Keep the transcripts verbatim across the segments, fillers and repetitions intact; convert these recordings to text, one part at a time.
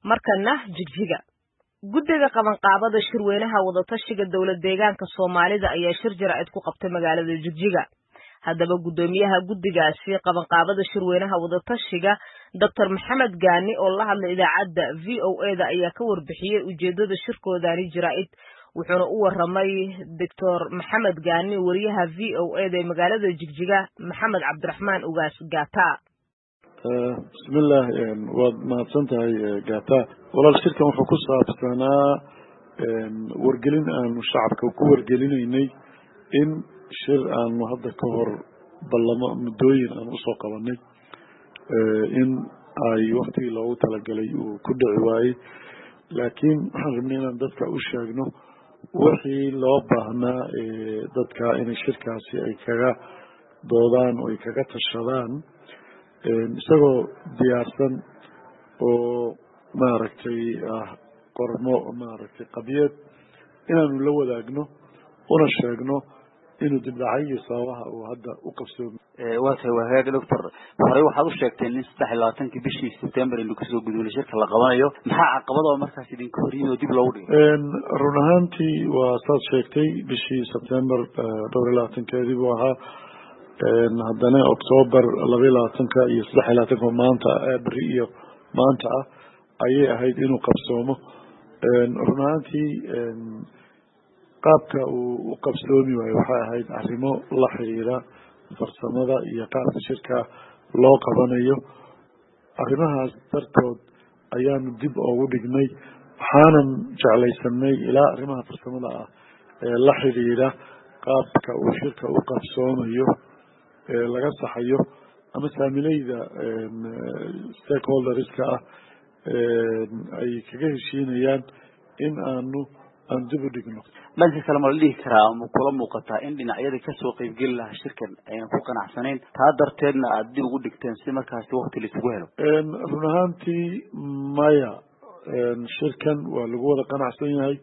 markana jigjiga guddiga qabanqaabada shirweynaha wadatashiga dawlad deegaanka Soomaalida ayaa shir jaraa'id ku qabtay magaalada Jigjiga haddaba gudoomiyaha guddigaasi qabanqaabada shirweynaha wadatashiga Doctor Maxamed Gaani oo la hadlay idaacadda V O A da ayaa ka warbixiyay ujeedada shirkoodani jaraa'id wuxuuna u waramay Doctor Maxamed Gaani wariyaha V O A da magaalada Jigjiga Maxamed Cabdiraxmaan Ugaas Gaata بسم الله وما سنتهي جاتا ولا الشركة محكوسة بسنا ورجلين أن الشعب كوكو ورجلين إني إن شر أن هذا كهر بالله مدوين أن أسوق وني إن أي وقت لو تلقلي وكل عواي لكن حرمنا ضدك أشجنه وحي لو بهنا ضدك إن الشركة سي كذا دوران وكذا تشران isagoo diyaarsan oo maaragtay qormo maaragtay qabiyad inaanu la wadaagno una sheegno inuu dib dhacay sawaha oo hadda u qabsoomo ee waa tahay wahaaga doctor hore waxaad u sheegtay in saddex iyo labaatan bishii September inuu ka soo gudbay shirka la qabanayo maxaa caqabado markaas idin ka hor yimid dib loogu dhigay een run ahaantii waa saad sheegtay bishii September dhowr iyo labaatan keedii buu ahaa haddana October laba iyo labaatanka iyo saddex iyo labaatanka maanta bari iyo maanta ayay ahayd inuu qabsoomo run ahaantii qaabka uu u qabsoomi waayo waxay ahayd arrimo la xiriira farsamada iyo qaabka shirka loo qabanayo arrimahaas dartood ayaanu dib ugu dhignay waxaanan jeclaysanay ilaa arrimaha farsamada ah ee la xiriira qaabka uu shirka u qabsoomayo laga saxayo ama saamilayda stakeholderska ah ay kaga heshiinayaan in aanu aan dib u dhigno dhanka kale ma la dhihi karaa ama kula muuqataa in dhinacyada ka soo qayb gali lahaa shirkan ayna ku qanacsanayn taa darteedna aad dib ugu dhigteen si markaas waqti la isugu helo run ahaantii maya shirkan waa lagu wada qanacsan yahay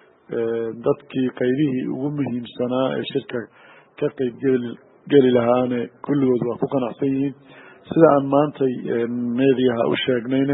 dadkii qaybihii ugu muhiimsanaa ee shirka ka qayb gali gali lahaane kulligood waa ku qanacsan yihiin sida aan maanta meediyaha u sheegnayna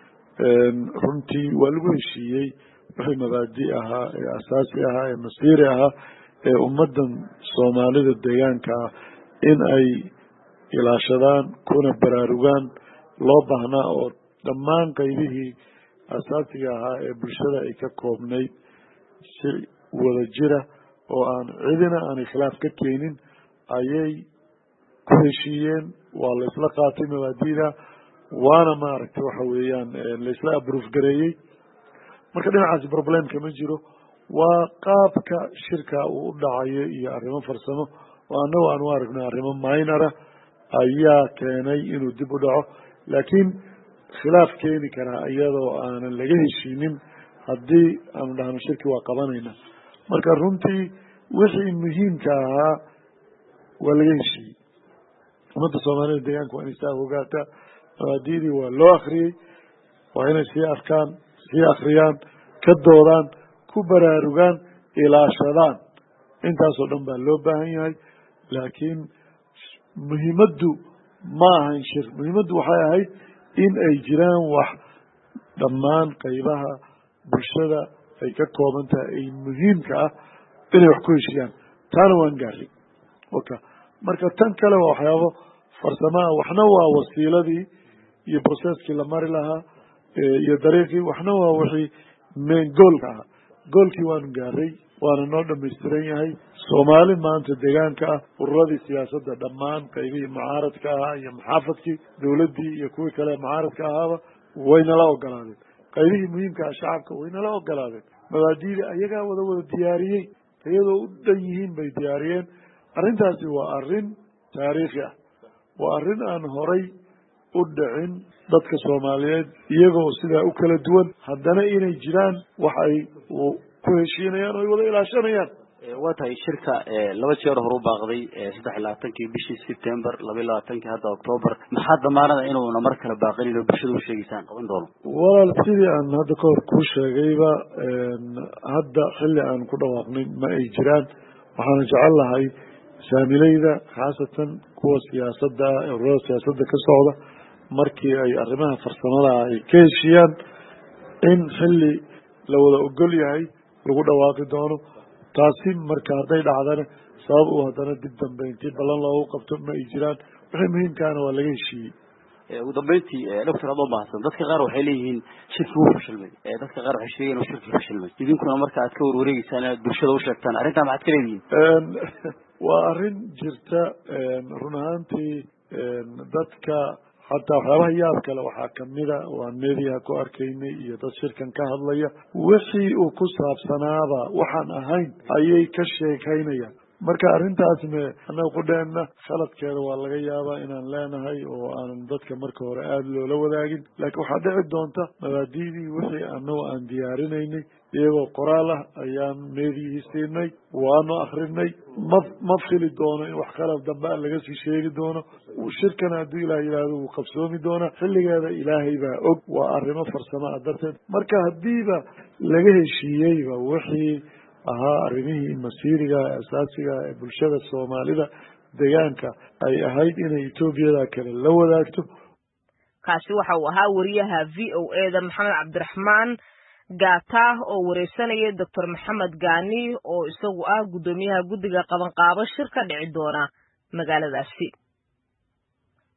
runtii waa lagu heshiiyey wixii mabaadi ahaa ee asaasi ahaa ee masiiri ahaa ee ummaddan Soomaalida deegaanka ah in ay ilaashadaan kuna baraarugaan loo baahnaa oo dhammaan qaybihii asaasiga ahaa ee bulshada ay ka koobnayd si wada jira oo aan cidina aanay khilaaf ka keenin ayay ku heshiiyeen waa la isla qaatay mabaadiida waana maaragtay waxa weeyaan la isla approve gareeyey marka dhinacaasi problem kama jiro waa qaabka shirka uu u dhacayo iyo arrimo farsamo oo annagu aan u aragnay arrimo minor ayaa keenay inuu dib u dhaco laakiin khilaaf keeni karaa iyadoo aanan laga heshiinin haddii aanu dhahno shirki waa qabanayna marka runtii wixii muhiimka ahaa waa laga heshiiyey ummadda Soomaalida deegaanka waa inay saa ogaataa mabaadiidii waa loo akhriyey waa inay sii arkaan sii akhriyaan ka doodaan ku baraarugaan ilaashadaan intaasoo dhan baa loo baahan yahay laakiin muhiimaddu ma ahayn shir muhiimaddu waxay ahayd in ay jiraan wax dhammaan qaybaha bulshada ay ka kooban tahay ay muhiimka ah inay wax ku heshiiyaan taana waan gaaray waka marka tan kale waa waxyaabo farsamaha waxna waa wasiiladii iyo processkii la mari lahaa iyo dariiqii waxna waa wixii main goolka ah goolkii waanu gaaray waana noo dhamaystiran yahay Soomaali maanta deegaanka ah ururadii siyaasadda dhammaan qaybihii mucaaradka ahaa iyo maxaafadkii dawladdii iyo kuwii kale mucaaradka ahaaba wayna la ogolaadeen qaybihii muhiimka ah shacabka wayna la ogolaadeen mabaadiida ayagaa wada wada diyaariyey iyadoo u dhan yihiin bay diyaariyeen arrintaasi waa arrin taariikhi ah waa arrin aan horay u dhicin dadka Soomaaliyeed iyagoo sidaa u kala duwan haddana inay jiraan wax ay ku heshiinayaan oo wada ilaashanayaan waa tahay shirka laba jeer hore u baaqday saddex iyo labaatan bishii September laba iyo labaatan hadda October maxaa damaanada inuu mar kale baaqin inuu bulshada u sheegisaan qaban doono walaal sidii aan hadda ka hor ku sheegayba hadda xilli aan ku dhawaaqnay ma ay jiraan waxaan jecel lahay saamilayda khaasatan kuwa siyaasadda ururada siyaasadda ka socda markii ay arrimaha farsamada ay ka heshiiyaan in xilli la wada ogol yahay lagu dhawaaqi doono taasi marka hadday dhacdana sabab uu haddana dib dambe intii ballan loogu qabto ma ay jiraan wixii muhiimkaana waa laga heshiiyey ugu dambeyntii doctor adoo mahadsan dadka qaar waxay leeyihiin shirki wuu fashilmay dadka qaar waxay sheegeen inuu shirki fashilmay idinkuna marka aad ka warwareegeysaan inaad bulshada u sheegtaan arrintaa maxaad ka leedihiin waa arrin jirta run ahaantii dadka xataa waxyaabaha yaab kale waxaa kamida waan meediyaha ku arkaynay iyo dad shirkan ka hadlaya wixii uu ku saabsanaaba waxaan ahayn ayay ka sheekaynayaan marka arrintaasne annaga qudheenna khaladkeeda waa laga yaabaa inaan leenahay oo aanan dadka marka hore aada loola wadaagin laakiin waxaa dhici doonta mabaadi'dii wixii annagu aan diyaarinaynay iyagoo qoraal ah ayaan meediyihii siinay waanu akrinay ma ma fili doono in wax khalad dambe a laga sii sheegi doono shirkana hadduu ilaah yidhaahdo wuu qabsoomi doonaa xilligeeda ilaahay baa og waa arrimo farsamo ah darteed marka haddiiba laga heshiiyeyba wixii ahaa arrimihii masiiriga asaasiga ee bulshada soomaalida deegaanka ay ahayd inay etoobiyada kale la wadaagto kaasi waxa uu ahaa wariyaha v o e da maxamed cabdiraxmaan gaata oo wareysanaya doctor maxamed gaani oo isagu ah guddoomiyaha guddiga qabanqaabo shir ka dhici doona magaaladaasi.